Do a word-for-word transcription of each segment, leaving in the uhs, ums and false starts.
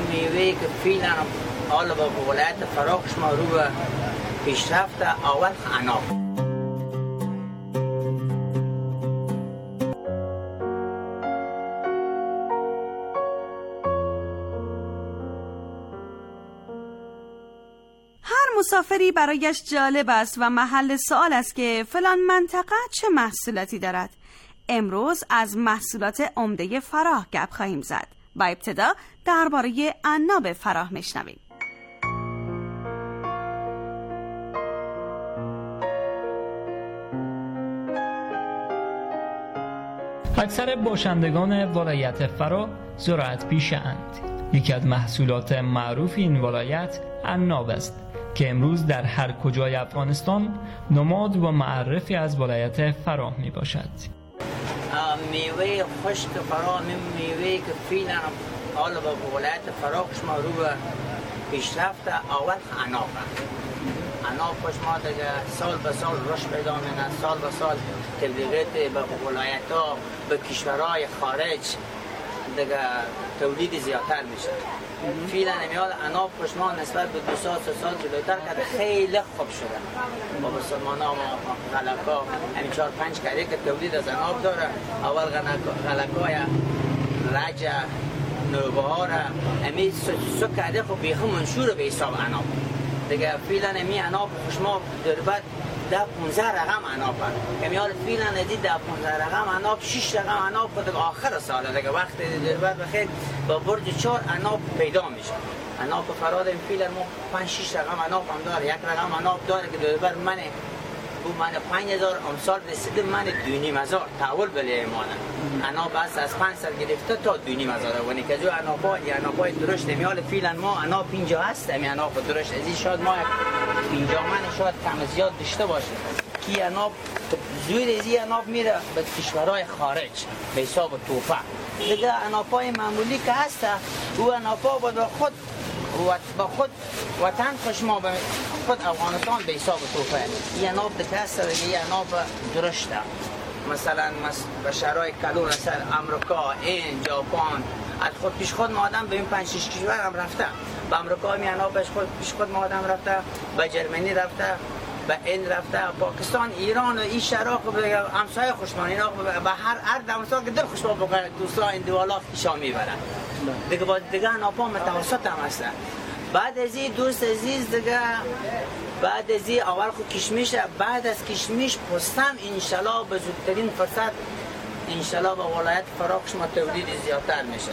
میوه‌ای که فعلا حالا با ولایت فراه شما رو به پیشرفت اول انار. مسافری برایش جالب است و محل سوال است که فلان منطقه چه محصولاتی دارد. امروز از محصولات عمده فراه گپ خواهیم زد و ابتدا درباره عناب فراه میشنویم. اکثر باشندگان ولایت فراه زراعت پیشه‌اند. یکی از محصولات معروف این ولایت عناب است که امروز در هر کجای افغانستان نماد و معرفی از ولایت فراه می باشد. میوه خشک فراه، میوه که فعلا حالا با ولایت فراه شما رو به پیشرفت اول عناب. عناب خوش ما دیگه سال به سال رشد پیدا می‌کنه، سال به سال تبلیغات به ولایت‌ها به کشورهای خارج دیگه تولید زیادتر میشه. فعلا نمیاد عناب خوش ما نسبت به دو سال سه سال جلوتر کرده خیلی خوب شده. با مسلمان‌ها و غلقا همین چهار پنج کاری که تولید از عناب داره. اول غلقای رجع نوبهار همین سو کرده خب بیخ منشور به حساب عناب. دیگه فعلا همین عناب خوش ما در بعد ده پونزده رقم عناب هست که میال فعلا ندید ده پونزده رقم عناب شش رقم عناب خود آخر ساله دیگه وقت بعد بخیر با برج چهار عناب پیدا میشه. عناب فراد این فعلا ما پنج شش رقم عناب هم داره. یک رقم عناب داره که در بعد من او من پنج هزار امسال رسیده من دو نیم هزار تحول بله ایمانه. عناب از از پنج سال گرفته تا دو نیم هزار ونی که جو عنابا یا عنابای درشت میال فعلا ما عناب اینجا هست همین عناب درشت از این شاید ما اینجا من شاید کم زیاد داشته باشه کی عناب زود از این عناب میره به کشورهای خارج به حساب توفه. دیگه عنابای معمولی که هست او عنابا با خود و با خود وطن خوش ما به خود افغانستان به حساب توفه. این عناب دیگه هست دیگه عناب درشته مثلا به شهرهای کلون سر امریکا، این ژاپن از خود پیش خود ما آدم به این پنج شش کشور هم رفته. به امریکا می عناب پیش خود ما آدم رفته، به جرمنی رفته، به این رفته، پاکستان، ایران و این شهرها همسایه خوشمان اینا به هر هر دمسا که دل خوشما بکنه دوستا این دوالا پیشا میبرن. دیگه با دیگه عنابا متوسط هم هستن. بعد از این دوست عزیز دیگه بعد از این اول خود کشمش، بعد از کشمش پستم انشالله به زودترین فرصت انشالله با ولایت فراه شما تولید زیادتر میشه.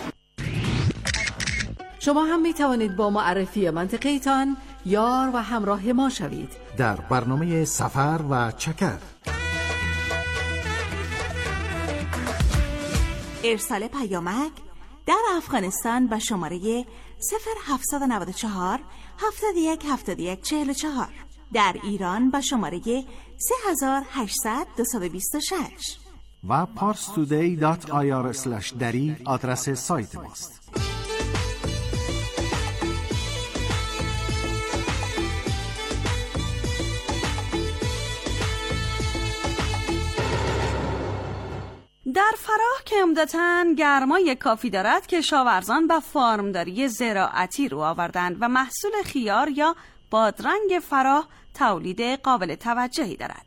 شما هم می توانید با معرفی منطقه ایتان یار و همراه ما شوید در برنامه سفر و چکر. ارسال پیامک در افغانستان با شماره صفر هفتصد و نود و چهار هفتاد و یک هفتاد و یک چهل و چهار، در ایران با شماره سه هزار و هشتصد دویست و بیست و شش و پارس تودی دات آی آر اسلش دری آدرس سایت ماست. در فراه که عمدتاً گرمای کافی دارد که کشاورزان و فارمداری زراعتی رو آوردند و محصول خیار یا بادرنگ فراه تولید قابل توجهی دارد.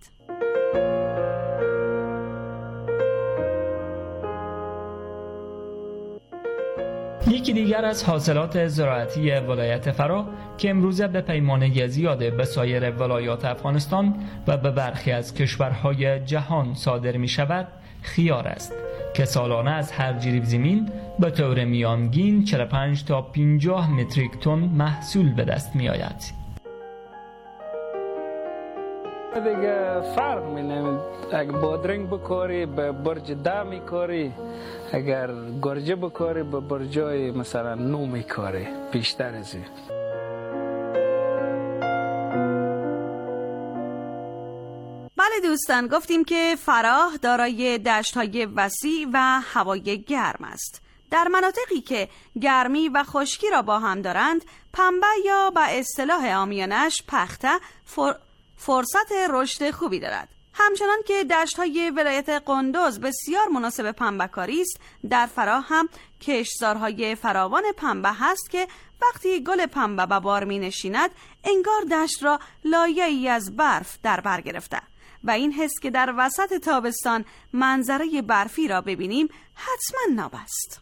یکی دیگر از حاصلات زراعتی ولایت فراه که امروزه به پیمانه زیاده به سایر ولایات افغانستان و به برخی از کشورهای جهان صادر می شود خیار است که سالانه از هر جریب زمین به طور میانگین چهل و پنج تا پنجاه متریک تن محصول به دست می آید. دیگه فرق می نمید. اگر بادرنگ بکاری به برج ده می کاری، اگر گرجه بکاری به برجای مثلا نو می کاری بیشتر از این. بله دوستان، گفتیم که فراه دارای دشت‌های وسیع و هوای گرم است. در مناطقی که گرمی و خشکی را با هم دارند، پنبه یا به اصطلاح عامیانش پخته فر... فرصت رشد خوبی دارد. همچنان که دشت‌های ولایت قندوز بسیار مناسب پنبه‌کاری است، در فراه هم کشتزارهای فراوان پنبه هست که وقتی گل پنبه به بار می‌نشیند انگار دشت را لایه‌ای از برف در بر گرفته و این حس که در وسط تابستان منظره برفی را ببینیم حتما ناب است.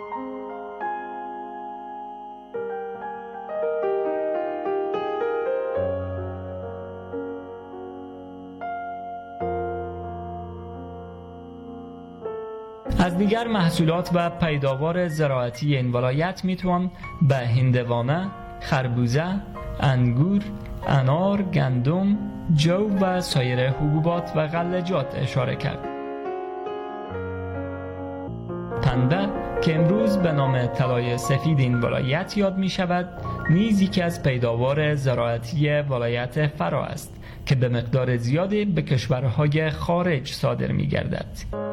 از دیگر محصولات و پیداوار زراعتی این ولایت میتوان به هندوانه، خربوزه، انگور، انار، گندم، جو و سایر حبوبات و غلجات اشاره کرد. پنبه که امروز به نام طلای سفید این ولایت یاد می شود، نیز یکی از پیداوار زراعتی ولایت فراه است که به مقدار زیادی به کشورهای خارج صادر می گردد.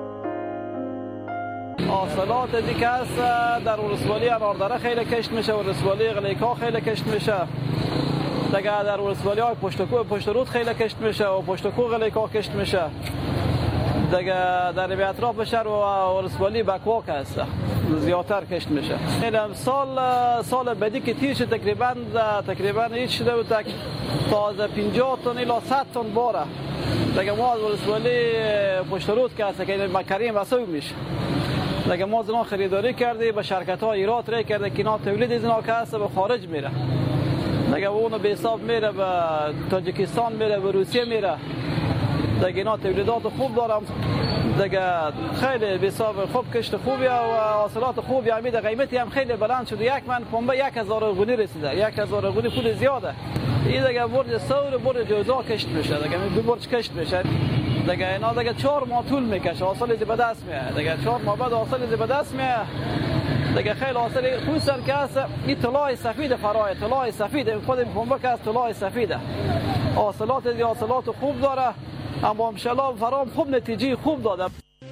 حاصلات دیگه است در ولسوالی اناردره خیلی کشت میشه و ولسوالی غلیکا خیلی کشت میشه. دیگه در ولسوالی های پشتکو پشت رود خیلی کشت میشه و پشتکو غلیکا کشت میشه. دیگه در به اطراف شهر و ولسوالی بکواک است زیادتر کشت میشه. این سال سال بعدی که تیر شد تقریبا تقریبا هیچ شده بود تازه پنجاه تن الی صد تن باره. دیگه ما از ولسوالی پشت رود که است که مکریم واسه میشه. دیگه ما زنا خریداری کرده به شرکت ها ایراد ری کرده که اینا تولید زنا که هست به خارج میره. دیگه اونو به حساب میره به تاجیکستان میره به روسیه میره. دیگه اینا تولیدات خوب دارم. دیگه خیلی به حساب خوب کشت خوبیه و حاصلات خوبی هم میده. قیمتی هم خیلی بلند شده. یک من پنبه یک هزار غونی رسیده. یک هزار غونی پول زیاده. این دیگه برج سور برج جوزا کشت میشه. دیگه دو برج کشت میشه. دیگه اینا دیگه چهار ماه طول میکشه حاصل به دست میاد. دیگه چهار ماه بعد حاصل به دست میاد. دیگه خیلی حاصل خصوصا که است این طلای سفید فرای طلای سفید خود این پنبه که است طلای سفیده. حاصلات دی حاصلات خوب داره اما ان شاء الله فرام خوب نتیجه خوب داده.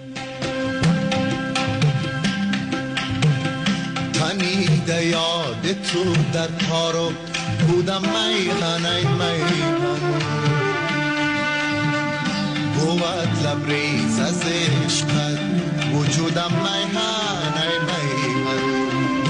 تنیده یاد تو در کارو بودم میخانه میخانه بود لبریز از عشقت وجودم میخانه میخانه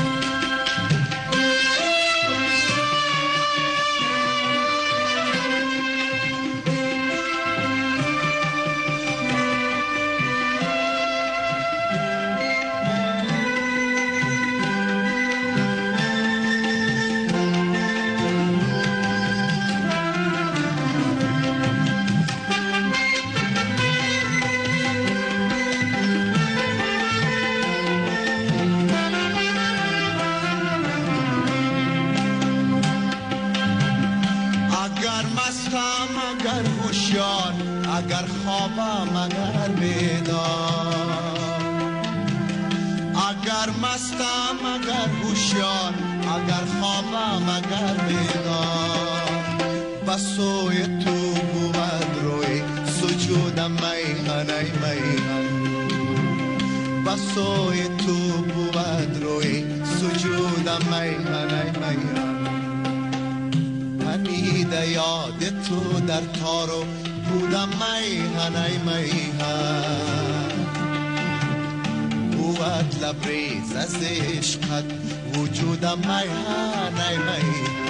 اگر خوابم اگر بیدار اگر مستم اگر هوشیار اگر خوابم اگر بیدار بسوی تو بود روی سجودم میهنه میهن بسوی تو بود روی سجودم میهنه میهن همیده یاد تو در تارو بودم میهنه میهن بود لبریز از عشقت وجودم میهنه میهن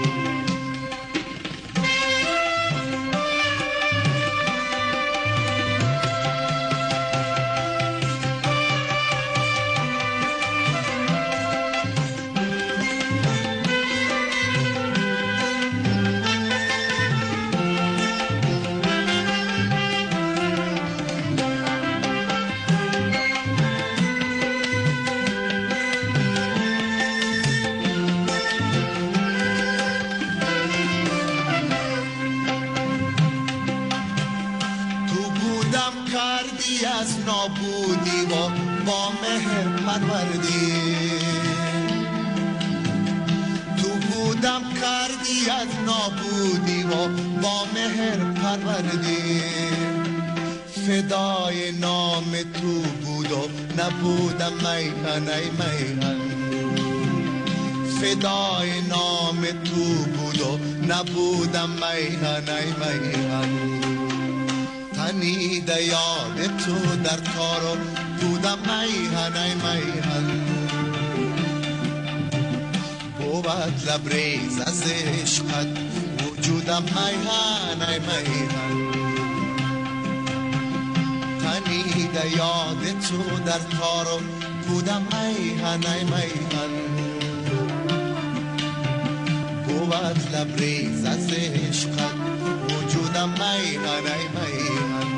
از نابودی و با مهر پروردی تو بودم کردی از نابودی و با مهر پروردی فدای نام تو بود و نبودم میهنه میهن فدای نام تو بود و نبودم میهنه میهن تنیده یاد تو در تارو بودم میهن ای میهن بود لبریز از عشقت وجودم میهن ای میهن تنیده یاد تو در تارو بودم میهن ای میهن بود لبریز از عشقت وجودم میهن ای میهن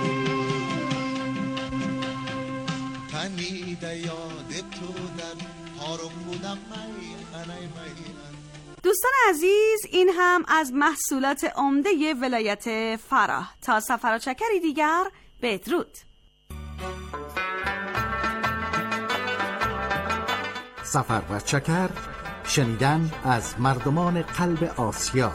تنیده یاد تو در تارو بودم میهن ای میهن. دوستان عزیز، این هم از محصولات عمده ولایت فراه. تا سفر و چکری دیگر، بدرود. سفر و چکر، شنیدن از مردمان قلب آسیا.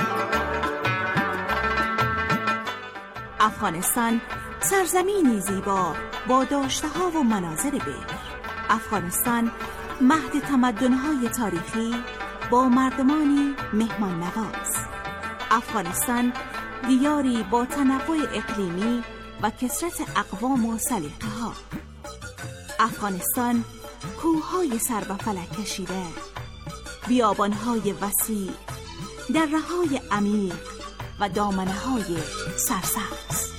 افغانستان سرزمینی زیبا با داشته‌ها و مناظر بکر. افغانستان مهد تمدن‌های تاریخی با مردمانی مهمان نواز. افغانستان دیاری با تنوع اقلیمی و کثرت اقوام و سلیقه‌ها. افغانستان کوه‌های سر به فلک کشیده، بیابان‌های وسیع، دره‌های عمیق و دامنه‌های سرسبز.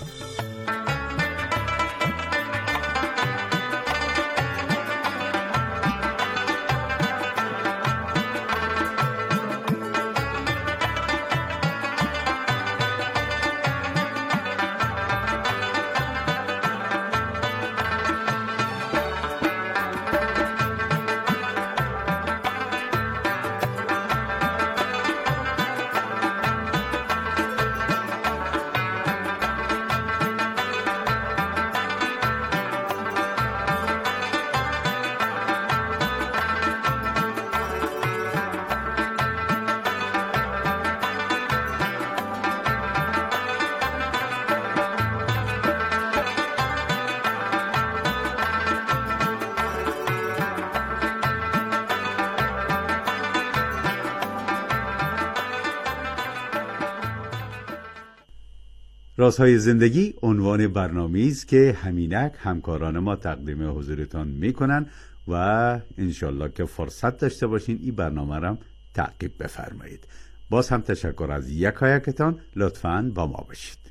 رازهای زندگی عنوان برنامه‌ای است که همینک همکاران ما تقدیم حضورتان میکنن و انشالله که فرصت داشته باشین این برنامه را تعقیب بفرمایید. باز هم تشکر از یکایکتان. لطفاً با ما باشید.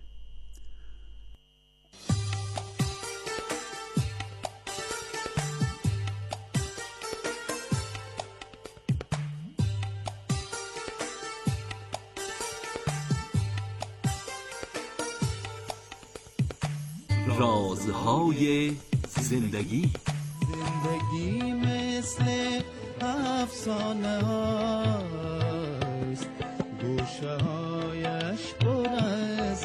رازهای زندگی. زندگی مثل افسانه هاست، گوشه هایش پر از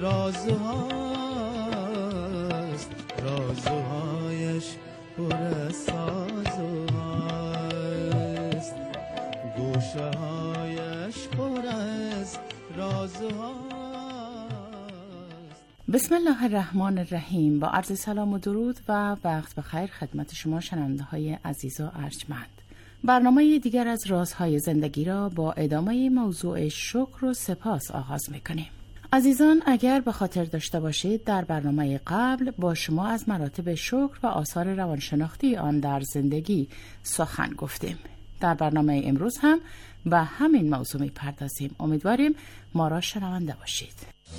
رازهاست، رازهایش پر از سازهاست، گوشه هایش پر از رازهاست. بسم الله الرحمن الرحیم. با عرض سلام و درود و وقت بخیر خدمت شما شنونده های عزیز و ارجمند. برنامه دیگر از رازهای زندگی را با ادامه موضوع شکر و سپاس آغاز میکنیم. عزیزان، اگر به خاطر داشته باشید در برنامه قبل با شما از مراتب شکر و آثار روانشناختی آن در زندگی سخن گفتیم. در برنامه امروز هم به همین موضوع میپردازیم. امیدواریم ما را شنونده باشید.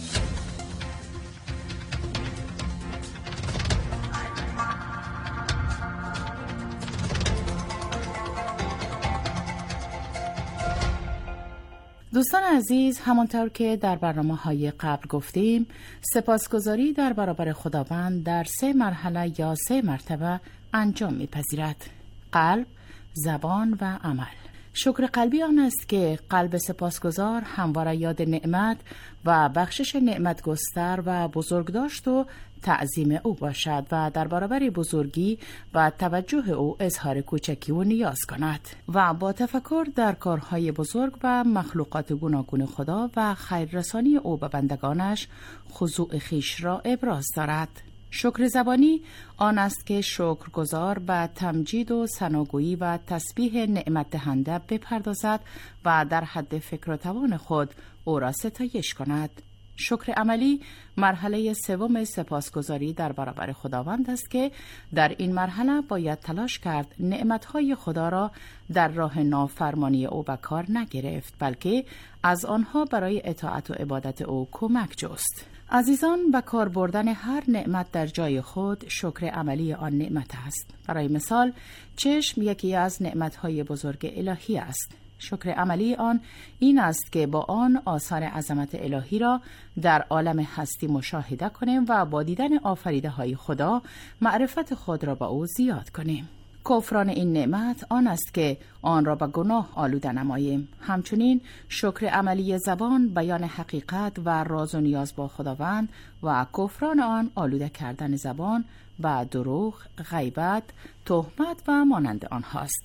دوستان عزیز، همانطور که در برنامه‌های قبل گفتیم، سپاسگزاری در برابر خداوند در سه مرحله یا سه مرتبه انجام می‌پذیرد: قلب، زبان و عمل. شکر قلبی آن است که قلب سپاسگزار همواره یاد نعمت و بخشش نعمت گستر و بزرگداشت و تعظیم او باشد و در برابر بزرگی و توجه او اظهار کوچکی و نیاز کند و با تفکر در کارهای بزرگ و مخلوقات گوناگون خدا و خیررسانی او به بندگانش خضوع خیش را ابراز دارد. شکر زبانی آن است که شکرگزار به تمجید و ثناگویی و تسبیح نعمت دهنده بپردازد و در حد فکر و توان خود او را ستایش کند. شکر عملی مرحله سوم سپاسگزاری در برابر خداوند است که در این مرحله باید تلاش کرد نعمتهای خدا را در راه نافرمانی او به کار نگرفت، بلکه از آنها برای اطاعت و عبادت او کمک جست. عزیزان، به کار بردن هر نعمت در جای خود شکر عملی آن نعمت است. برای مثال، چشم یکی از نعمتهای بزرگ الهی است. شکر عملی آن این است که با آن آثار عظمت الهی را در عالم هستی مشاهده کنیم و با دیدن آفریده های خدا معرفت خود را با او زیاد کنیم. کفران این نعمت آن است که آن را به گناه آلوده نماییم. همچنین شکر عملی زبان بیان حقیقت و راز و نیاز با خداوند و کفران آن آلوده کردن زبان و دروغ، غیبت، تهمت و مانند آنهاست.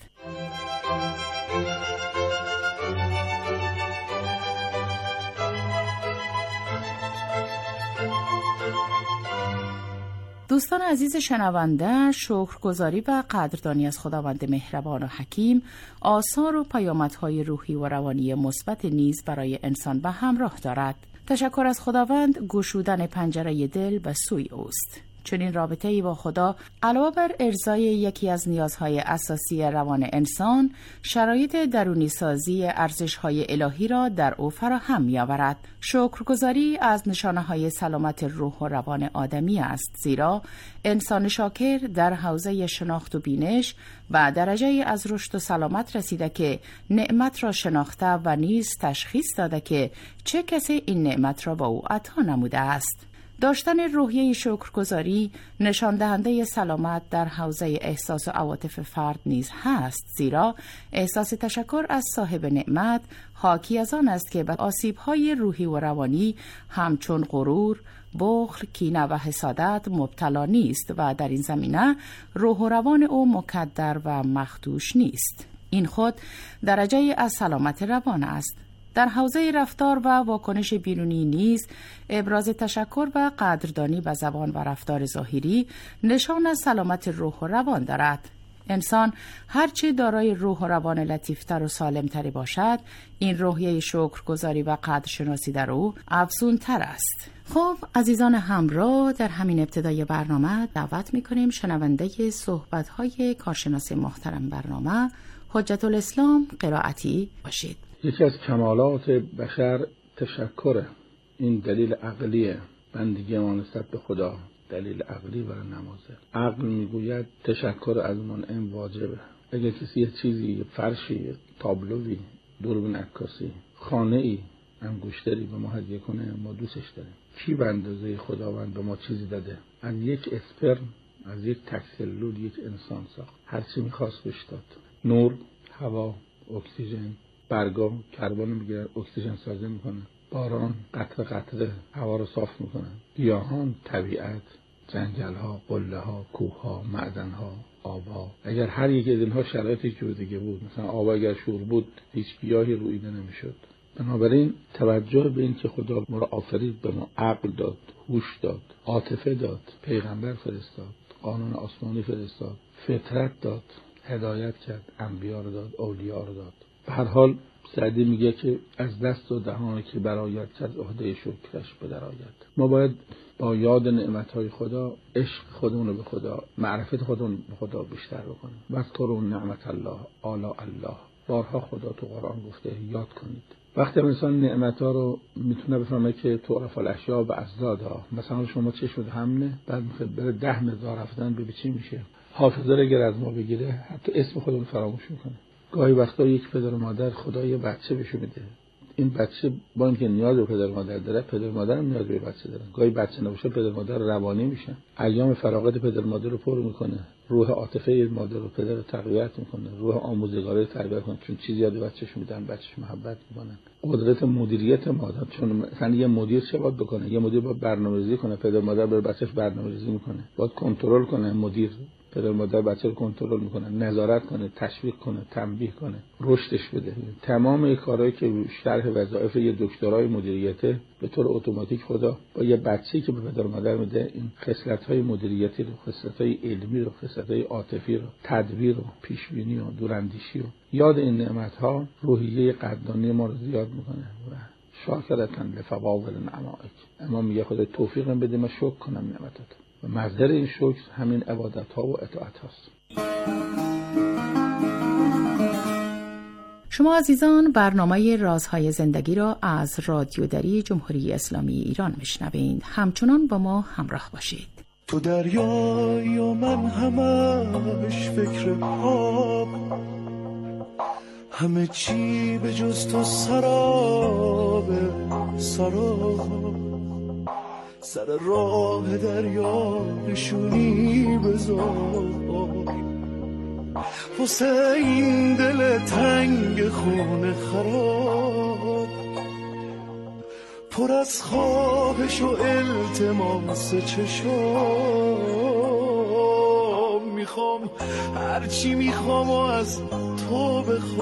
دوستان عزیز شنونده، شکرگزاری و قدردانی از خداوند مهربان و حکیم آثار و پیامدهای روحی و روانی مثبت نیز برای انسان به همراه دارد. تشکر از خداوند گشودن پنجره دل به سوی اوست. چنین رابطه‌ای با خدا علاوه بر ارضای یکی از نیازهای اساسی روان انسان، شرایط درونی سازی ارزش‌های الهی را در او فراهم می‌آورد. شکرگزاری از نشانه‌های سلامت روح و روان آدمی است، زیرا انسان شاکر در حوزه شناخت و بینش و درجه از رشد و سلامت رسیده که نعمت را شناخته و نیز تشخیص داده که چه کسی این نعمت را با او عطا نموده است. داشتن روحیه شکرگزاری نشان دهنده سلامت در حوزه احساس و عواطف فرد نیز هست، زیرا احساس تشکر از صاحب نعمت حاکی از آن است که به آسیب‌های روحی و روانی همچون غرور، بخل، کینه و حسادت مبتلا نیست و در این زمینه روح و روان او مکدر و مخدوش نیست. این خود درجه از سلامت روان است. در حوزه رفتار و واکنش بیرونی نیز ابراز تشکر و قدردانی به زبان و رفتار ظاهری نشان از سلامت روح و روان دارد. انسان هرچه دارای روح و روان لطیفتر و سالمتری باشد، این روحیه شکرگزاری و قدرشناسی در او افزونتر است. خب عزیزان همراه، در همین ابتدای برنامه دعوت می‌کنیم شنونده صحبت‌های کارشناس محترم برنامه حجت الاسلام قرائتی باشید. یکی از کمالات بشر تشکره. این دلیل عقلیه. بندگی ما نسبت به خدا دلیل عقلی برای نمازه. عقل میگوید تشکر از منعم واجبه. اگر کسی یه چیزی، فرشی، تابلوی، دوربین عکاسی، خانه‌ای، انگشتری به ما هدیه کنه، ما دوستش داریم. کی به اندازه خداوند به ما چیزی داده؟ از یک اسپرم، از یک تک سلول یک انسان ساخت. هر چی می‌خواست بهش داد. نور، هوا، اکسیژن، برگا کربن میگیرن، اکسیژن سازی میکنن. باران قطره قطره هوا رو صاف میکنن. گیاهان، طبیعت، جنگل‌ها، قله‌ها، کوه‌ها، معدن‌ها، آب‌ها. اگر هر یک از اینها شرایطی جور دیگه بود، مثلا آب اگر شور بود، هیچ گیاهی رویده نمیشد. بنابراین توجه به این که خدا ما را آفرید، به ما عقل داد، هوش داد، عاطفه داد، پیغمبر فرستاد، قانون آسمانی فرستاد، فطرت داد، هدایت کرد، انبیا رو داد، اولیاء رو داد. به هر حال سعدی میگه که از دست و دهانی که برآید که از عهده شکرش بدرآید. ما باید با یاد نعمتهای خدا عشق خودمون رو به خدا، معرفت خودمون به خدا بیشتر بکنیم. واذکروا نعمت الله آلاء الله. بارها خدا تو قرآن گفته یاد کنید. وقتی انسان نعمتها رو میتونه بفهمه که تعرف الاشیاء باضدادها. مثلا شما چشم همنه، بعد میخواد بره ده مزار رفتن ببین چی میشه. حافظه رو اگر از ما بگیره حتی اسم خودمون فراموش میکنه. گاهی وقتا یک پدر و مادر خدا یه بچه بهشون میده، این بچه با اینکه نیاز به پدر و مادر داره، پدر و مادر هم نیاز به بچه دارن. گاهی بچه نباشه پدر و مادر روانی میشن، ایام فراغت پدر و مادر رو پر میکنه، روح عاطفه مادر و پدر رو تقویت میکنه، روح آموزگاری رو تربیت میکنه، چون چیزی یاد بچه‌ش میدن، بچه‌ش محبت میکنن. قدرت مدیریت مادر، چون مثلا یه مدیر چه باید بکنه؟ یه مدیر باید برنامه‌ریزی کنه، پدر و مادر برای بچه‌ش برنامه‌ریزی میکنه، باید کنترل کنه. مدیر پدر مادر بچه رو کنترل میکنه، نظارت کنه، تشویق کنه، تنبیه کنه، رشدش بده. تمام این کارهایی که شرح وظایف یه دکترای مدیریته به طور اتوماتیک خدا با یه بچه‌ای که به پدر مادر میده این خصلت‌های مدیریتی رو، خصلت‌های علمی رو، خصلت‌های عاطفی رو، تدبیر رو، پیشبینی و دوراندیشی رو، یاد این نعمت‌ها روحیه قدردانی ما رو زیاد میکنه و شاکرتن لفواضل نعمائک. اما میگه خدا توفیق بده من شکر کنم نعمتت و مصدر این شکر همین عبادت ها و اطاعت هاست. شما عزیزان برنامه رازهای زندگی را از رادیو دری جمهوری اسلامی ایران میشنوید. همچنان با ما همراه باشید. تو دریای و من همش فکر آب، همه چی به جز تو سراب سراب، سر راه دریا نشونی بذار واسه این دل تنگ خونه خراب، پر از خواهش و التماس چشام، میخوام هرچی میخوام و از تو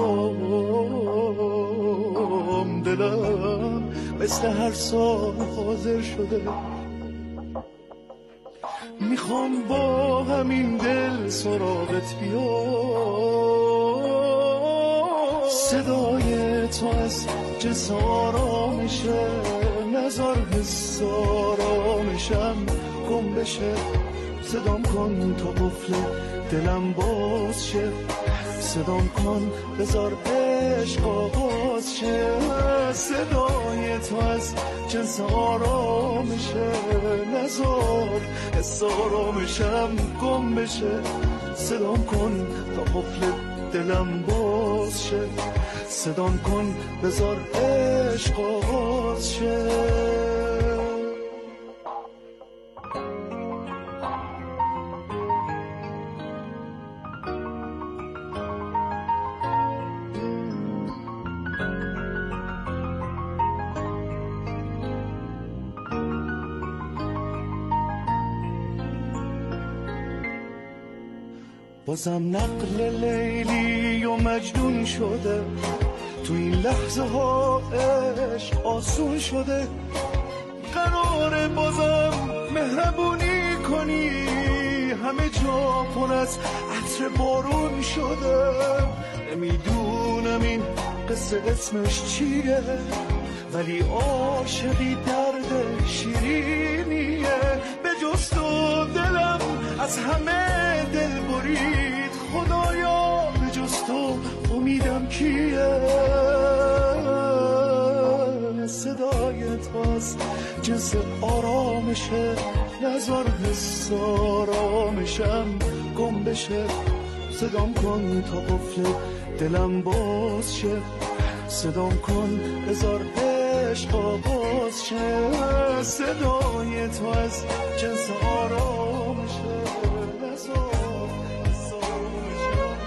بخوام، دلم مثل هر سال حاضر شده، میخوام با همین دل سراغت بیام، صدای تو از جنس آرامشه، نزار حس آرامشم گم بشه، صدام کن تا قفل دلم باز شه، صدام کن بذار عشق آغاز شه، صدای تو از جنس آرامشه، نزار حس آرامشم گم بشه، صدام کن تا قفل دلم باز شه، صدام کن بذار عشق آغاز شه. بازم نقل لیلی و مجنون شده، تو این لحظه ها عشق آسون شده، قراره بازم مهربونی کنی، همه جا پر از عطر بارون شده، نمیدونم این قصه اسمش چیه، ولی عاشقی درد شیرینیه، به جز تو دلم از همه دل برید، خدایا به جز تو امیدم کیه، صدای تاست جنس آرامشه، نزار حس آرامشم گم بشه، صدام کن تا قفل دلم باز شه، صدام کن بذار عشق آغاز شه، صدای تو از جنس آرامشه، نزار حس آرامشم.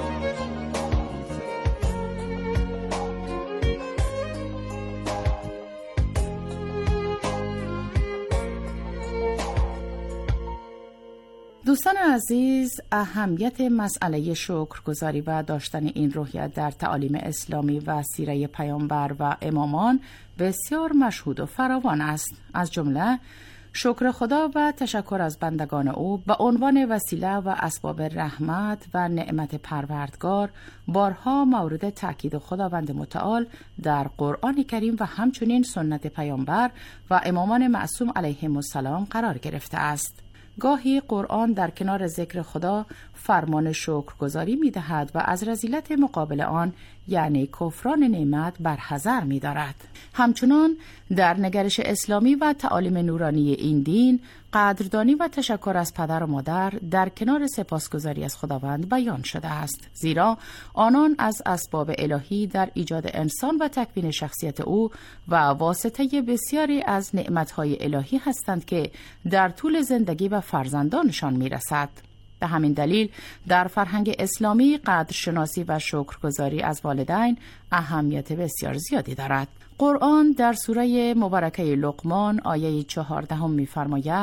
دوستان عزیز، اهمیت مسئله شکرگزاری و داشتن این روحیت در تعالیم اسلامی و سیره پیامبر و امامان بسیار مشهود و فراوان است. از جمله شکر خدا و تشکر از بندگان او به عنوان وسیله و اسباب رحمت و نعمت پروردگار بارها مورد تأکید خداوند متعال در قرآن کریم و همچنین سنت پیامبر و امامان معصوم علیهم السلام قرار گرفته است. گاهی قرآن در کنار ذکر خدا فرمان شکرگزاری می دهد و از رذیلت مقابل آن یعنی کفران نعمت برحذر می دارد. همچنان در نگرش اسلامی و تعالیم نورانی این دین قدردانی و تشکر از پدر و مادر در کنار سپاسگزاری از خداوند بیان شده است، زیرا آنان از اسباب الهی در ایجاد انسان و تکوین شخصیت او و واسطه بسیاری از نعمتهای الهی هستند که در طول زندگی و فرزندانشان می رسد. به همین دلیل در فرهنگ اسلامی قدرشناسی و شکرگزاری از والدین اهمیت بسیار زیادی دارد. قرآن در سوره مبارکه لقمان آیه چهاردهم می‌فرماید: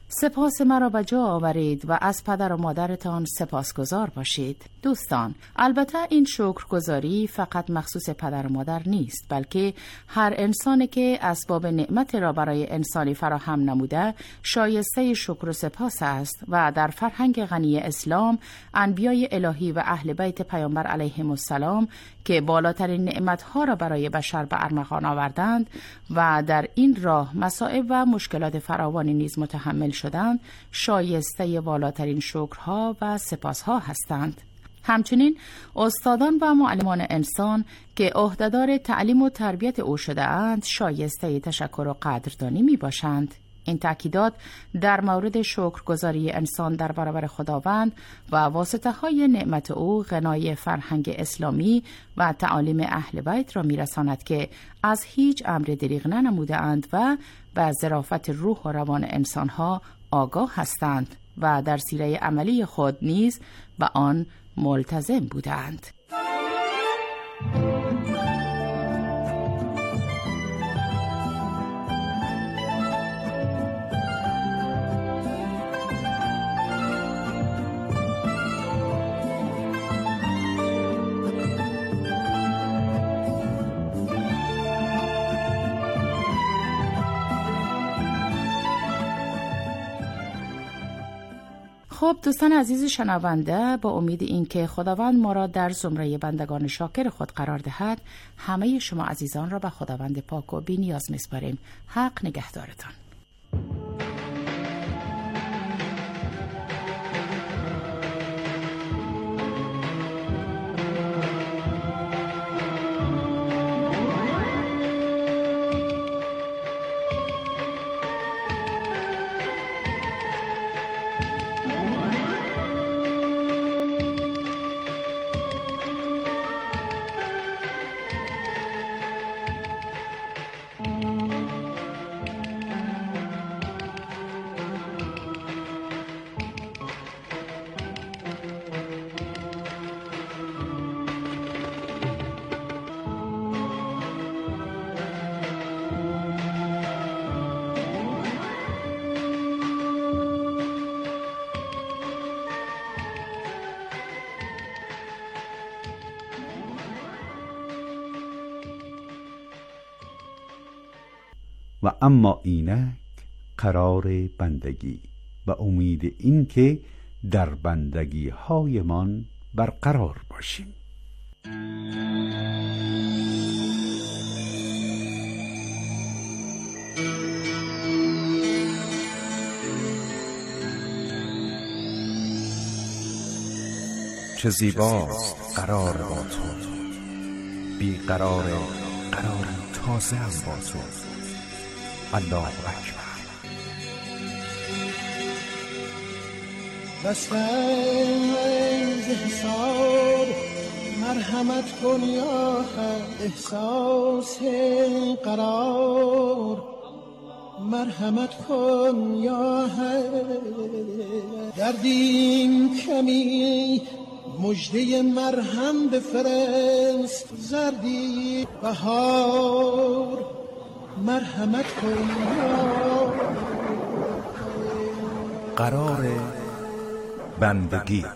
سپاس مرا به جا آورید و از پدر و مادرتان سپاسگزار باشید. دوستان، البته این شکرگزاری فقط مخصوص پدر و مادر نیست، بلکه هر انسانی که اسباب نعمت را برای انسانی فراهم نموده شایسته شکر و سپاس است و در فرهنگ غنی اسلام انبیای الهی و اهل بیت پیامبر علیهم السلام که بالاترین نعمتها را برای بشر به ارمغان آوردند و در این راه مصائب و مشکلات فراوانی نیز متحمل شدند، شایسته والاترین شکرها و سپاسها هستند. همچنین استادان و معلمان انسان که عهدهدار تعلیم و تربیت او شده اند شایسته تشکر و قدردانی می باشند. این تأکیدات در مورد شکرگزاری انسان در برابر خداوند و واسطه های نعمت او غنای فرهنگ اسلامی و تعالیم اهل بیت را می رساند که از هیچ امر دریغ ننموده اند و به ظرافت روح و روان انسان ها آگاه هستند و در سیره عملی خود نیز به آن ملتزم بودند. خب دوستان عزیز شنونده، با امید اینکه خداوند ما را در زمره بندگان شاکر خود قرار دهد، همه شما عزیزان را به خداوند پاک و بی نیاز میسپاریم. حق نگهدارتان. و اما اینک قرار بندگی و امید این که در بندگی هایمان برقرار باشیم. چه زیباست قرار با تو، بی قرار قرار تازه هم با تو. الله اکبر. بستنز حساب مرحمت کن یا حق، احساس قرار مرحمت کن یا حق. دردیم کمی مجده مرهم بفرست، زردی بهار مرحمت کن یا قرار بندگی.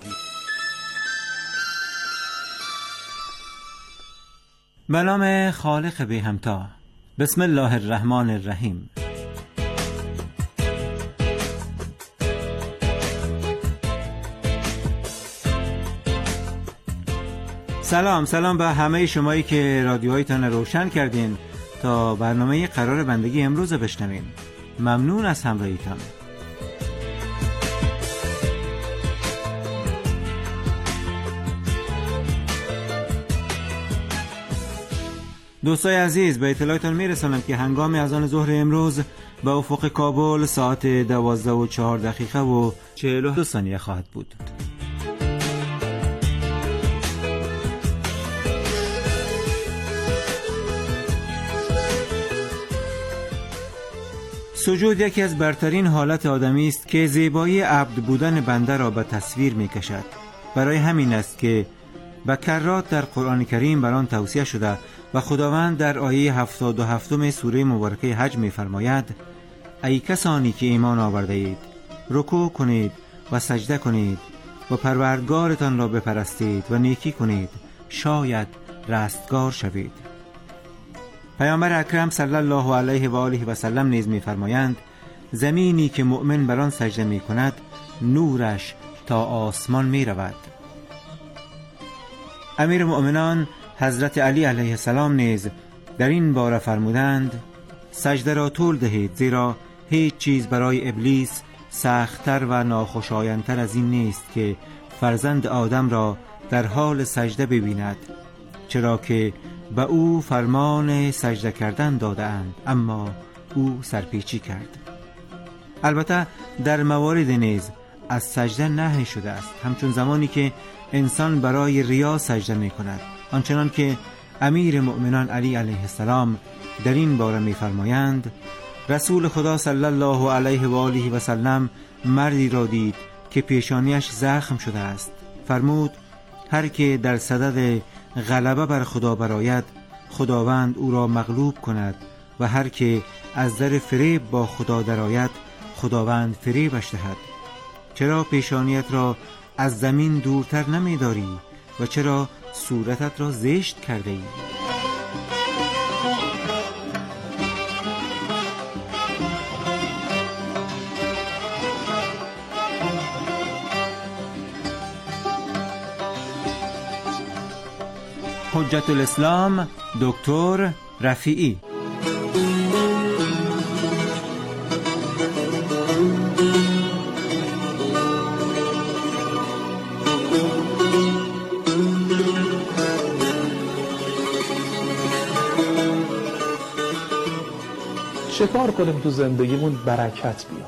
به نام خالق بی همتا. بسم الله الرحمن الرحیم. سلام سلام به همه شمایی که رادیوهایتان روشن کردین تا برنامه قرار بندگی امروز بشنوین. ممنون از همراهیتان. دوستای عزیز، به اطلاعتان میرسانم که هنگام اذان ظهر امروز به افق کابل ساعت دوازده و چهار دقیقه و چهل و دو ثانیه خواهد بود. سجود یکی از برترین حالت آدمی است که زیبایی عبد بودن بنده را به تصویر می کشد. برای همین است که به کرات در قرآن کریم بر آن توصیه شده و خداوند در آیه هفتاد و هفتم سوره مبارکه حج می فرماید: ای کسانی که ایمان آورده اید رکوع کنید و سجده کنید و پروردگارتان را بپرستید و نیکی کنید، شاید رستگار شوید. پیامبر اکرم صلی الله علیه و آله و سلم نیز می‌فرمایند زمینی که مؤمن بر آن سجده می‌کند نورش تا آسمان می‌رود. امیر مؤمنان حضرت علی علیه السلام نیز در این باره فرمودند سجده را طول دهید، زیرا هیچ چیز برای ابلیس سخت‌تر و ناخوشایندتر از این نیست که فرزند آدم را در حال سجده ببیند، چرا که به او فرمان سجده کردن داده‌اند اما او سرپیچی کرد. البته در موارد نیز از سجده نهی شده است، همچون زمانی که انسان برای ریا سجده می کند، آنچنان که امیر مؤمنان علی علیه السلام در این باره می فرمایند رسول خدا صلی الله علیه و آله و سلم مردی را دید که پیشانیش زخم شده است. فرمود هر که در صدد غلبه بر خدا برآید خداوند او را مغلوب کند و هر که از در فریب با خدا درآید خداوند فریبش دهد. چرا پیشانیت را از زمین دورتر نمی داری و چرا صورتت را زشت کرده ای؟ حجت الاسلام دکتر رفیعی. چه کار کنیم تو زندگیمون برکت بیاد؟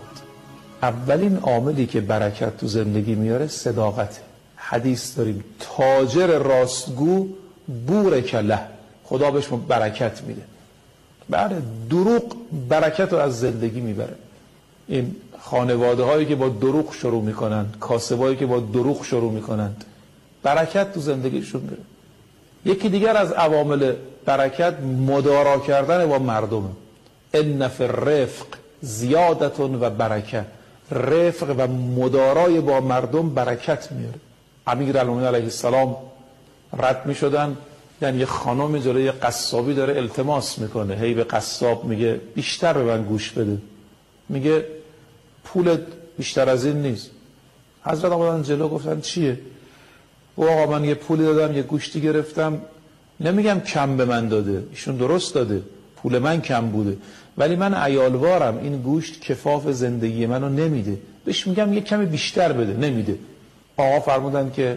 اولین عاملی که برکت تو زندگی میاره صداقته. حدیث داریم تاجر راستگو بورک له، خدا بهش برکت میده. بله، دروغ برکت رو از زندگی میبره. این خانواده هایی که با دروغ شروع میکنن، کاسبایی که با دروغ شروع میکنن، برکت تو زندگیشون میره. یکی دیگر از عوامل برکت مدارا کردن با مردم. ان فی الرفق زیادتون و برکت. رفق و مدارای با مردم برکت میاره. امیرالمومنین علیه السلام رد میشدن، یعنی یه خانم جلوی قصابی داره التماس میکنه، هی به قصاب میگه بیشتر به من گوش بده، میگه پولت بیشتر از این نیست. حضرت آمدن جلو گفتن چیه؟ او آقا من یه پولی دادم، یه گوشتی گرفتم، نمیگم کم به من داده، ایشون درست داده، پول من کم بوده، ولی من عیالوارم، این گوشت کفاف زندگی منو نمیده، بهش میگم یه کمی بیشتر بده، نمیده. آقا فرمودن که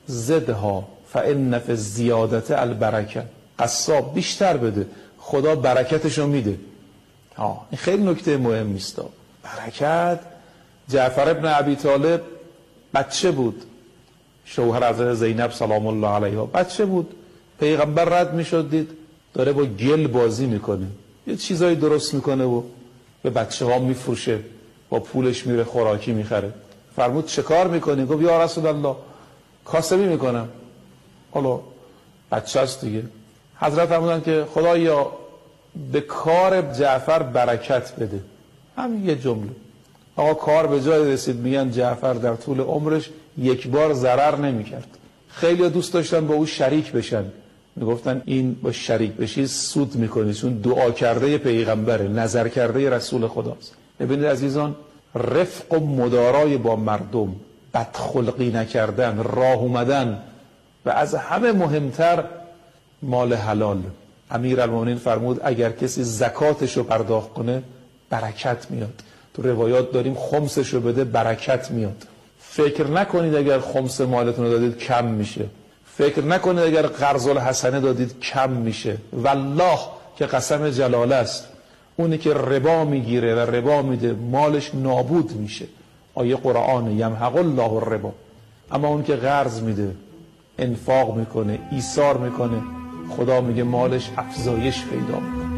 زدها فان فی الزیادة البرکه، قصاب بیشتر بده، خدا برکتشو میده. ها این خیلی نکته مهم است. برکت. جعفر ابن ابی طالب بچه بود، شوهر حضرت زینب سلام الله علیها بچه بود، پیغمبر رد میشد دید داره با گل بازی میکنه، یه چیزایی درست میکنه و به بچه ها میفروشه، با پولش میره خوراکی میخره. فرمود چه کار میکنی؟ گفت یا رسول الله کاسبی میکنم. حالا بچه هست دیگه. حضرت فرمودن که خدایا به کار جعفر برکت بده. همین یه جمله. آقا کار به جای رسید، میگن جعفر در طول عمرش یک بار ضرر نمیکرد. خیلی دوست داشتن با او شریک بشن، میگفتن این با شریک بشی سود میکنی، چون دعا کرده پیغمبره، نظر کرده رسول خداست. ببینید عزیزان، رفق و مدارای با مردم، بدخلقی نکردن، راه اومدن و از همه مهمتر مال حلال. امیرالمومنین فرمود اگر کسی زکاتشو پرداخت کنه برکت میاد. تو روایات داریم خمسشو بده برکت میاد. فکر نکنید اگر خمس مالتون رو دادید کم میشه، فکر نکنید اگر قرض الحسنه دادید کم میشه. والله که قسم جلاله است، اونی که ربا میگیره و ربا میده مالش نابود میشه. آیه قرآن یمحق الله الربا. اما اون که قرض میده، انفاق میکنه، ایثار میکنه، خدا میگه مالش افزایش پیدا میکنه.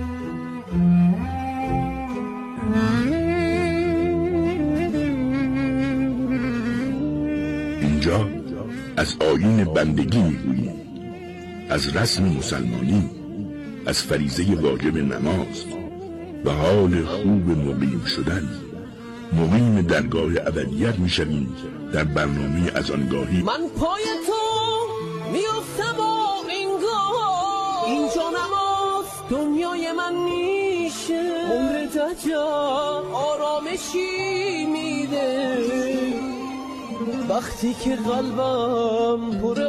اینجا از آیین بندگی میگوییم، از رسم مسلمانی، از فریضه واجب نماز و حال خوب مقیم شدن مقیم درگاه ابدیت میشویم در برنامه از آنگاهی. من پای تو میافتم و اینگاه اینجا نماست دنیای من میشه، عمر دجا آرامشی میده وقتی که قلبم پر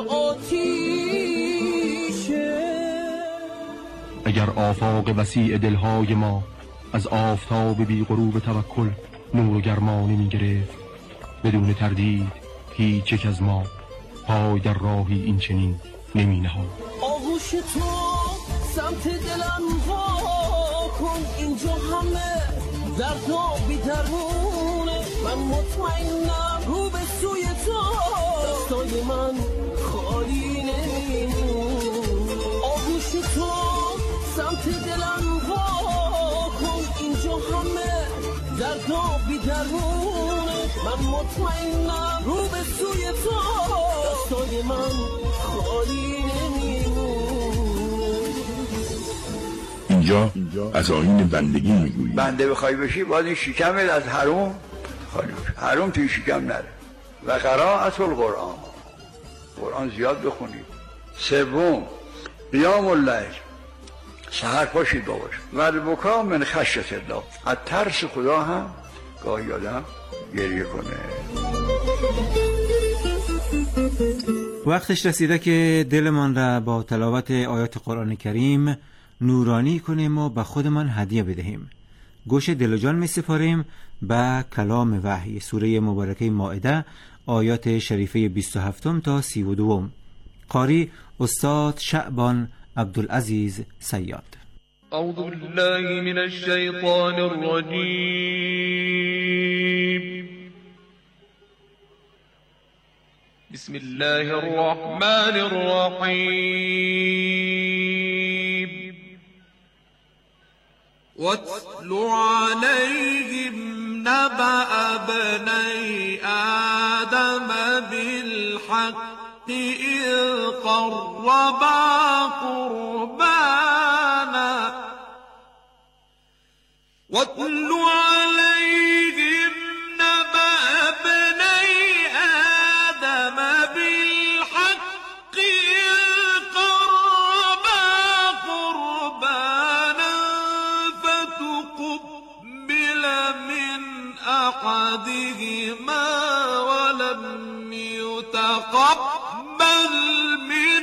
آتیشه. اگر آفاق وسیع دلهای ما از آفتاب بی غروب توکل نور و گرما نمی گرفت، بدون تردید هیچ یک از ما پای در راهی این چنین نمی نهاد. آغوش تو سمت دلم وا کن، اینجا همه درد و بی درمونه، من مطمئنم رو به سوی تو دستای من خالی نمیمونه. آغوش تو سمت دلم وا کن، اینجا همه درد و بی درمونه، من مطمئنم رو به سوی تو دستای من خالی نمیمونه. اینجا از آیین بندگی میگوییم بنده بخوای بشی باید این شکمت از حروم خالی بشه، حروم توی شکم نره. و قرائت القرآن، قرآن زیاد بخونید. سوم قیام اللیل، سحر پاشید باش. و بکا من خشیت الله، از ترس خدا هم گاهی آدم گریه کنه. وقتش رسیده که دلمان را با تلاوت آیات قرآن کریم نورانی کنیم و به خودمان هدیه بدهیم. گوش دل و جان می سپاریم به کلام وحی، سوره مبارکه مائده، آیات شریفه بیست و هفت تا سی و دو. قاری استاد شعبان عبدالعزیز صیاد. اعوذ بالله من الشیطان الرجیم. بسم الله الرحمن الرحیم. واتل عليهم نبأ ابني آدم بالحق إذ قربا قربانا واتل عليهم نبأ ابني آدم بالحق إذ قربا قربانا فتقبل من أحدهما ولم يتقبل من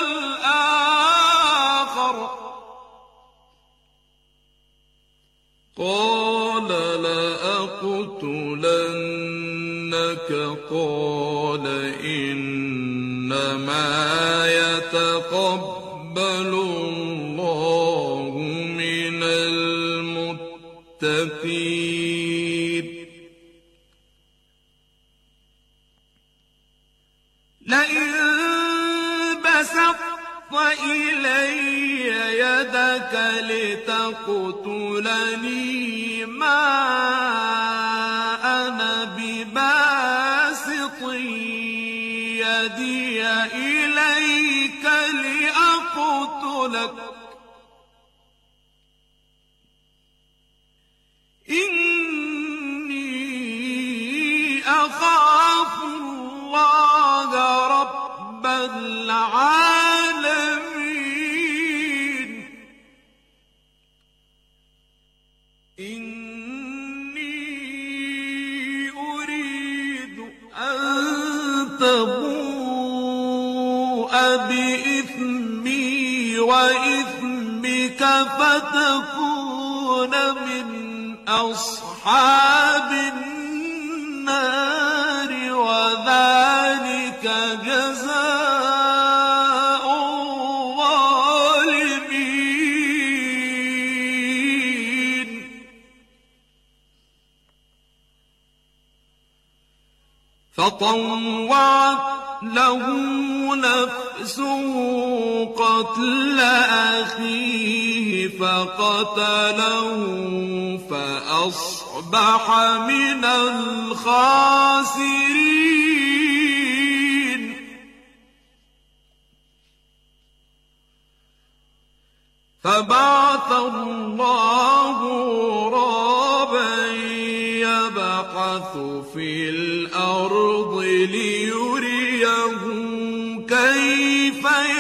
الآخر قال لأقتلنك قال إنما يتقبل الله من المتقين لئن بسطت إلي يدك لتقتلني ما أنا بباسط يدي إليك لأقتلك إني أخاف الله رب العالمين إني أريد أن تبوء بإثمي وإثمك فتكون من أصحاب النار وذلك جزاء الظالمين فطوعت له نفسه قتل أخيه فقتله فأصبح من الخاسرين فبعث الله غرابا يبحث في الأرض ليريه كيف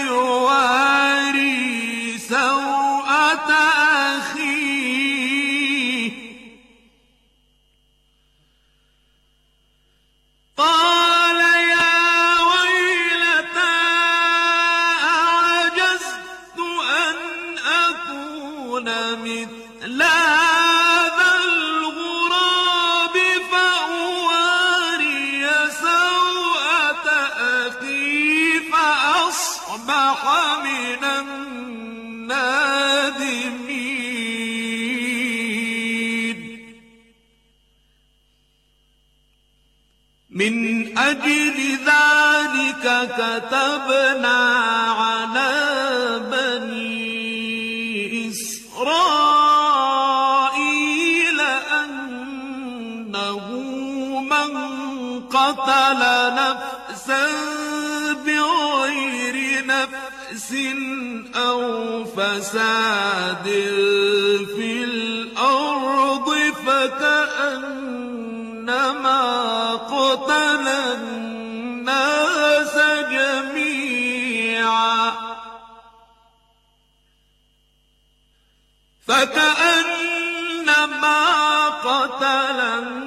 يواري سوءة أخيه قال يا ويلتى أعجزت أن أكون مثل هذا الغراب فأواري سوءة أخي فأصبح من النادمين من أجل ذلك كتبنا على بني إسرائيل أنه من قتل نفسا بغير نفس أو فساد في الأرض فكأنما قتل الناس جميعا فكأنما قتل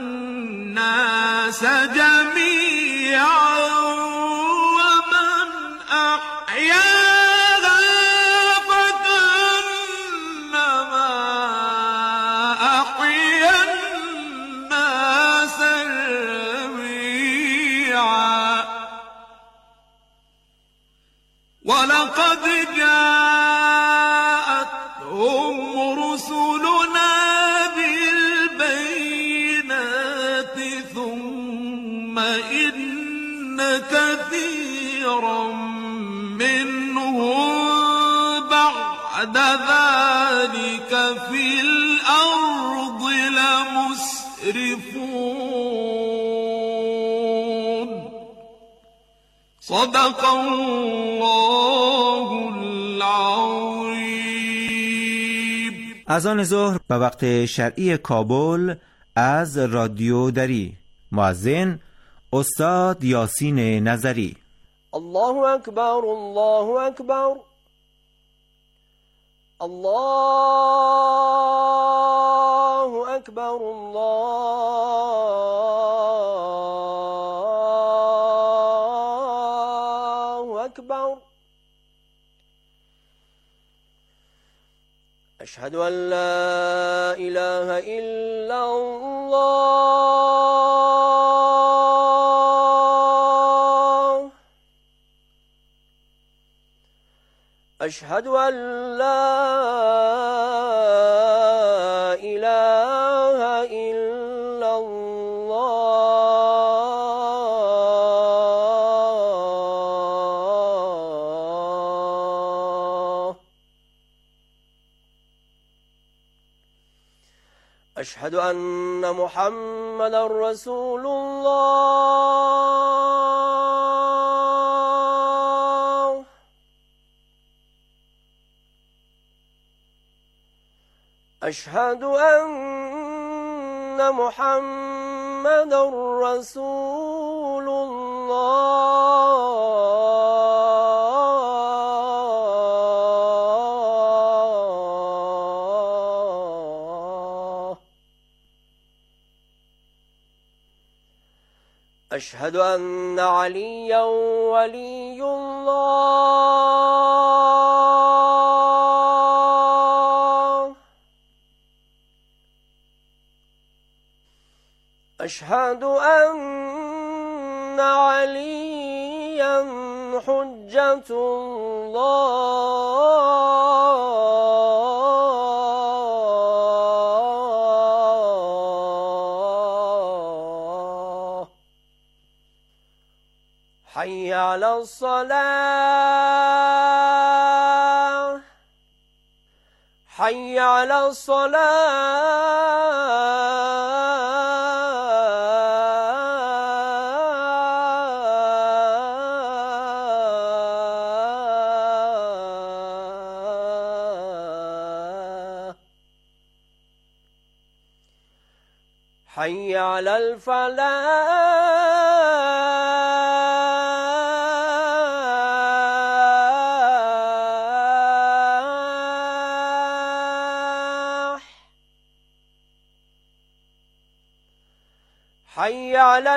الناس جميعا ومن أحياها فكأنما أحيا الناس جميعا ولقد جاءتهم رسلنا بالبينات ثم إن كثيرا منهم بعد ذلك في الأرض لمسرفون صدق الله العظیم. اذان ظهر به وقت شرعی کابل از رادیو دری. مؤذن استاد یاسین نظری. الله اکبر الله اکبر الله اکبر الله اکبر اشهد ان لا اله الا الله اشهد ان لا اله الا الله اشهد ان محمدا رسول الله اشهد ان محمدا رسول الله اشهد ان عليا ولي الله اشهد ان عليا حجة الله حي على الصلاة حي على الصلاة حي على الفلاح حي على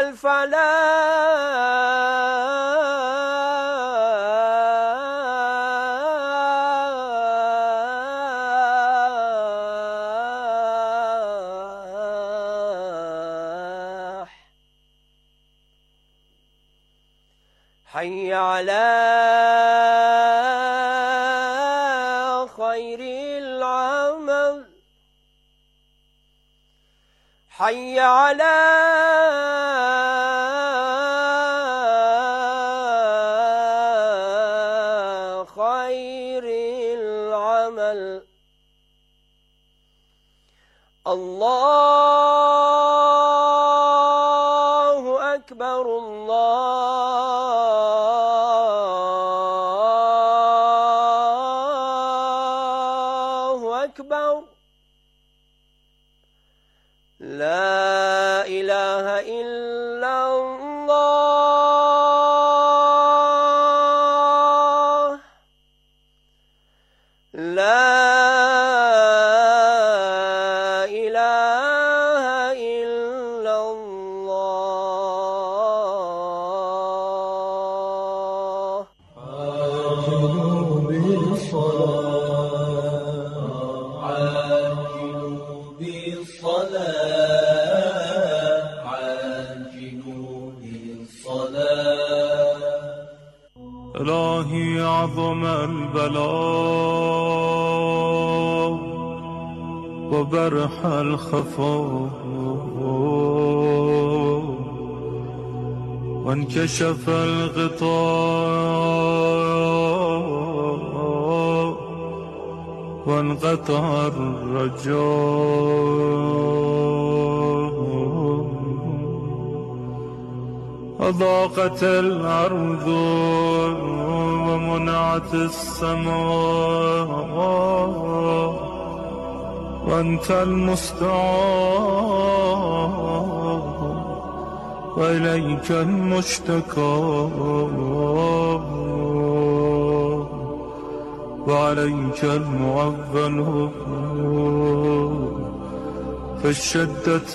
الفلاح حي على خير العمل حي على خير العمل الله أكبر الله أكبر لا إله إلا الله لا إله إلا الله عاجلوا بالصلاة عاجلوا بالصلاة عاجلوا بالصلاة إلهي عظم البلاء وبرح الخفاء وانكشف الغطاء وانقطع الرجاء أضاقت الأرض ومنعت السماء وأنت المستعان وإليك المشتكى وعليك المعول في الشدة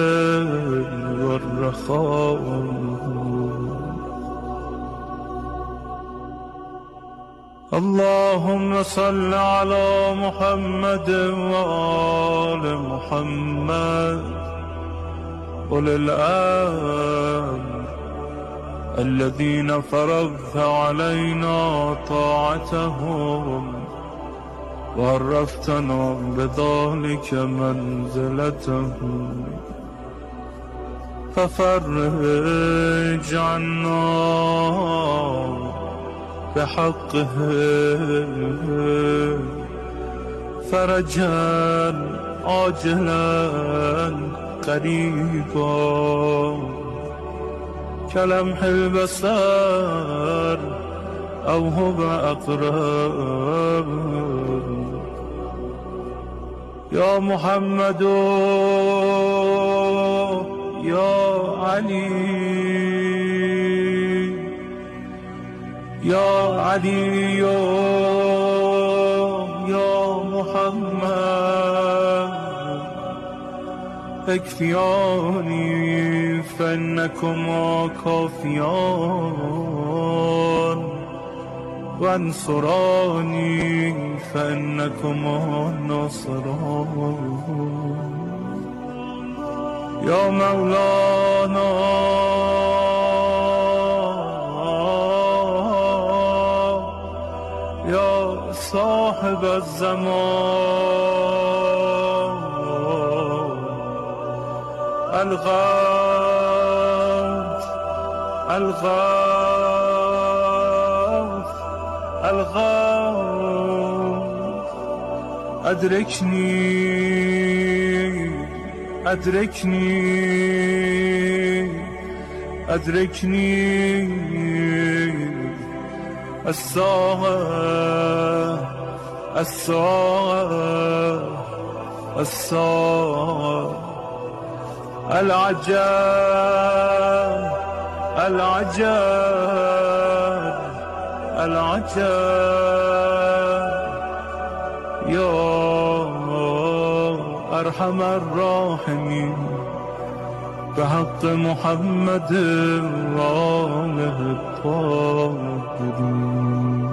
والرخاء اللهم صل على محمد وآل محمد أولي الأمر الذين فرضت علينا طاعتهم وعرفتنا بذلك منزلتهم ففرج عنا بحقه فرجا عاجلا قريبا كلمح البصر أو هو أقرب يا محمد يا علي يا علي يا محمد اكفياني فإنكما كافيان وانصراني فإنكما ناصران يا مولانا يا صاحب الزمان الغوث الغوث الغوث أدركني أدركني أدركني الساعة الساعة الساعة العجب العجب العجب یا ارحم الراحمین به حق محمد راه الطاهرین.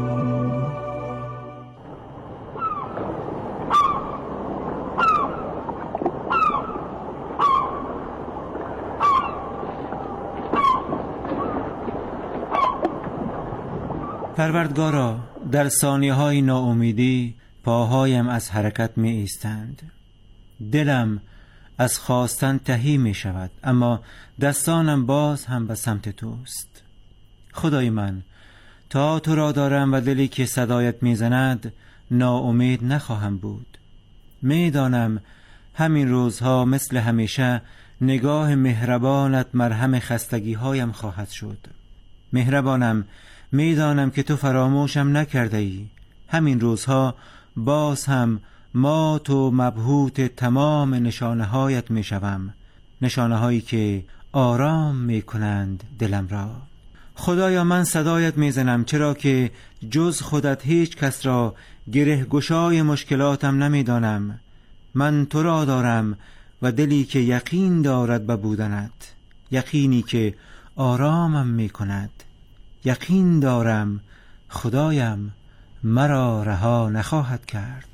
پروردگارا، در ثانیه های ناامیدی پاهایم از حرکت می ایستند، دلم از خواستن تهی می شود، اما دستانم باز هم به سمت توست. خدای من، تا تو را دارم و دلی که صدایت می زند ناامید نخواهم بود. می دانم همین روزها مثل همیشه نگاه مهربانت مرهم خستگی هایم خواهد شد. مهربانم، می دانم که تو فراموشم نکرده ای. همین روزها باز هم مات و مبهوت تمام نشانه هایت می شوم، نشانه هایی که آرام می کنند دلم را. خدایا، من صدایت می زنم چرا که جز خودت هیچ کس را گره گشای مشکلاتم نمی دانم. من تو را دارم و دلی که یقین دارد به بودنت، یقینی که آرامم می کند. یقین دارم خدایم مرا رها نخواهد کرد.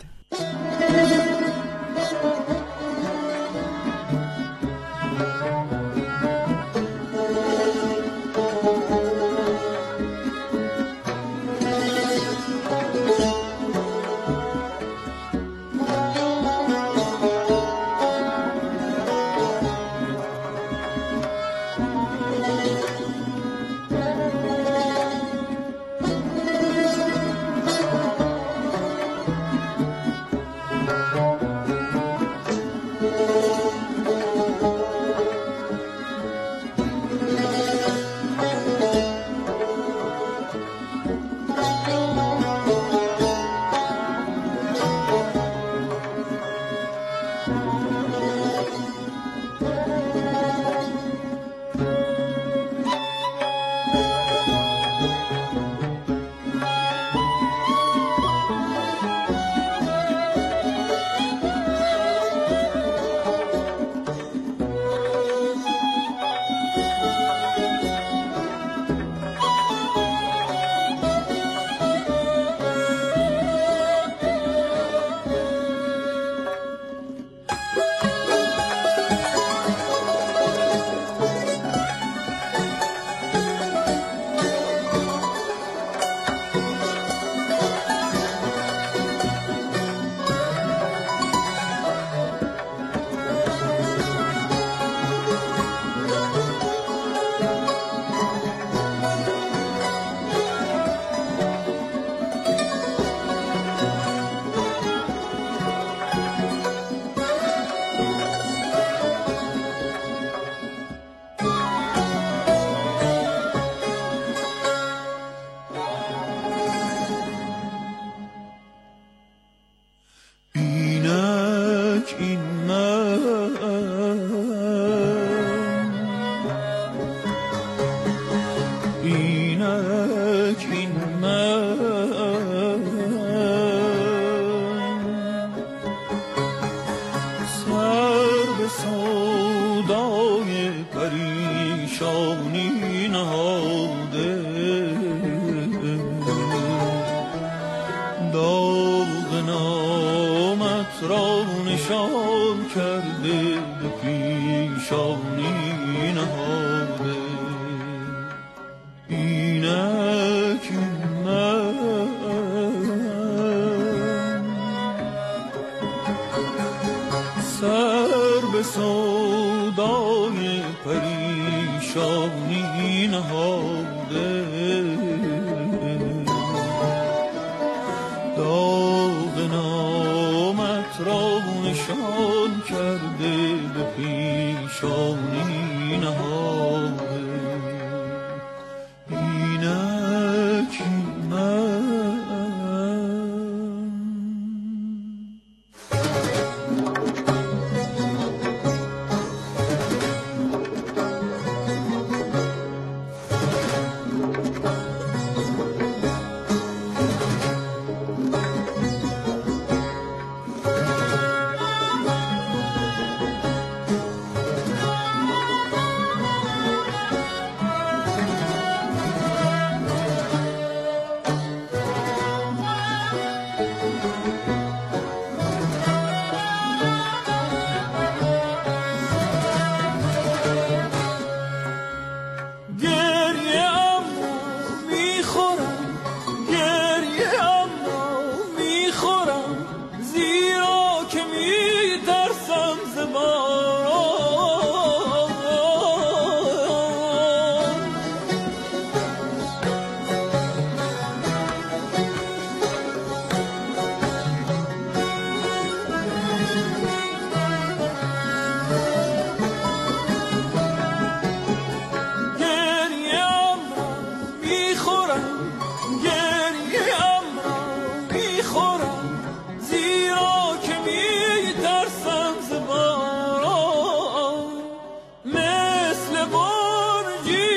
نمیخورم زیرا که میترسم ز باران مثل برجی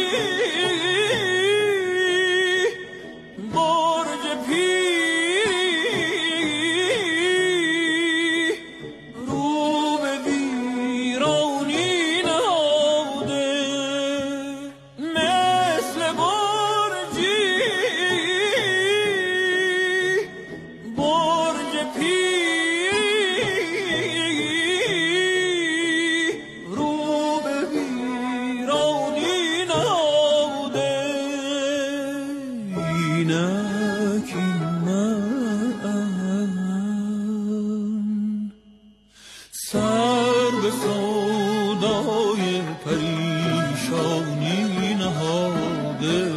برج پیری رو به ویرانی نهاده مثل برجی برج پیری رو به ویرانی نهاده اینک این من سر به سودای پریشانی نهاده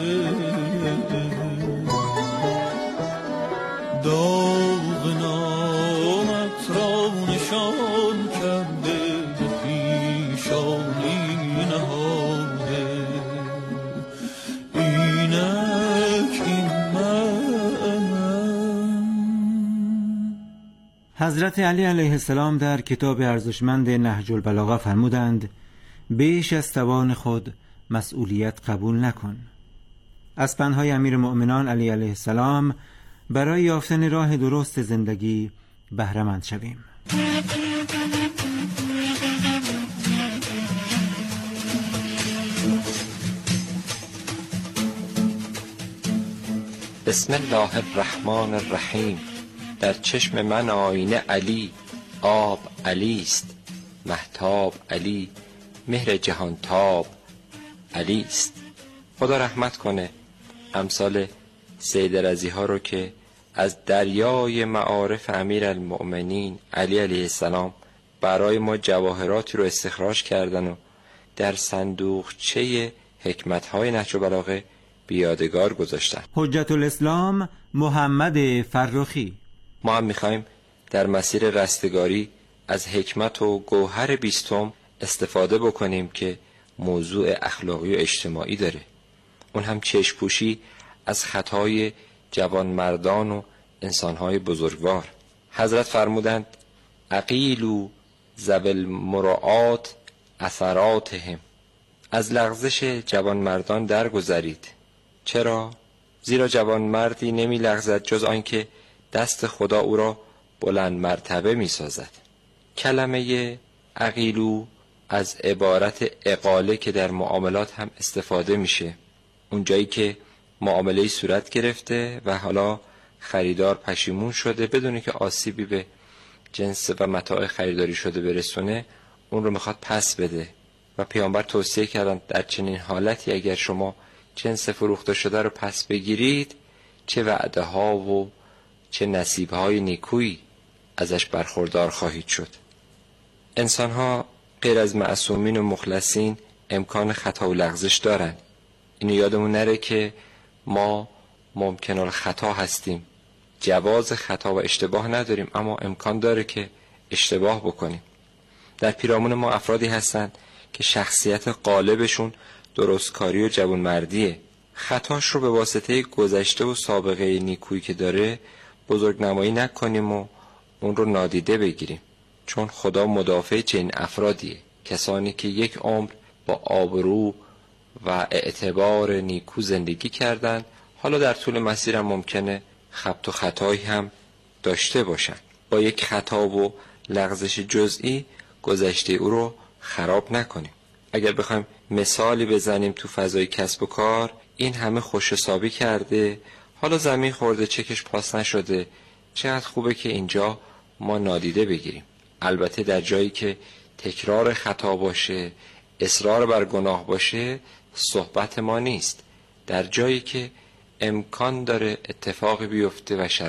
داغ نامت را نشان کرده به پیشانی نهاده اینک این من. حضرت علی علیه السلام در کتاب ارزشمند نهج البلاغه فرمودند بیش از توان خود مسئولیت قبول نکن. از پندهای امیر مؤمنان علی علیه السلام برای یافتن راه درست زندگی بهره مند شویم. بسم الله الرحمن الرحیم. در چشم من آینه علی، آب علی است، مهتاب علی، مهر جهان تاب علی است. خدا رحمت کنه امثال سید رضی ها رو که از دریای معارف امیر المؤمنین علی علیه السلام برای ما جواهراتی رو استخراج کردن و در صندوقچه حکمت‌های نهج البلاغه بیادگار گذاشتن. حجت الاسلام محمد فرخی. ما هم میخوایم در مسیر رستگاری از حکمت و گوهر بیستم استفاده بکنیم که موضوع اخلاقی و اجتماعی داره. اون هم چشم‌پوشی از خطای جوانمردان و انسانهای بزرگوار. حضرت فرمودند عقیلوا ذوی المروءات اثراتهم. از لغزش جوانمردان درگذرید. چرا؟ زیرا جوانمردی نمی لغزد جز آنکه دست خدا او را بلند مرتبه می سازد. کلمه عقیلو از عبارت اقاله که در معاملات هم استفاده میشه. اون جایی که معامله صورت گرفته و حالا خریدار پشیمون شده بدون که آسیبی به جنس و متاع خریداری شده برسونه، اون رو میخواد پس بده و پیامبر توصیه کردن در چنین حالتی اگر شما جنس فروخته شده رو پس بگیرید چه وعده ها و چه نصیب های نیکویی ازش برخوردار خواهید شد. انسان ها غیر از معصومین و مخلصین امکان خطا و لغزش دارن. اینو یادمون نره که ما ممکن الخطا هستیم، جواز خطا و اشتباه نداریم، اما امکان داره که اشتباه بکنیم. در پیرامون ما افرادی هستن که شخصیت غالبشون درستکاری و جوانمردیه. خطاش رو به واسطه گذشته و سابقه نیکویی که داره بزرگ نمایی نکنیم و اون رو نادیده بگیریم، چون خدا مدافع چنین افرادیه، کسانی که یک عمر با آبرو و اعتبار نیکو زندگی کردن، حالا در طول مسیر هم ممکنه خبط و خطایی هم داشته باشن. با یک خطا و لغزش جزئی گذشته او رو خراب نکنیم. اگر بخوایم مثالی بزنیم تو فضای کسب و کار، این همه خوش حسابی کرده، حالا زمین خورده چکش پاس نشده، چقدر خوبه که اینجا ما نادیده بگیریم. البته در جایی که تکرار خطا باشه، اصرار بر گناه باشه، صحبت ما نیست. در جایی که امکان داره اتفاقی بیفته و شرایط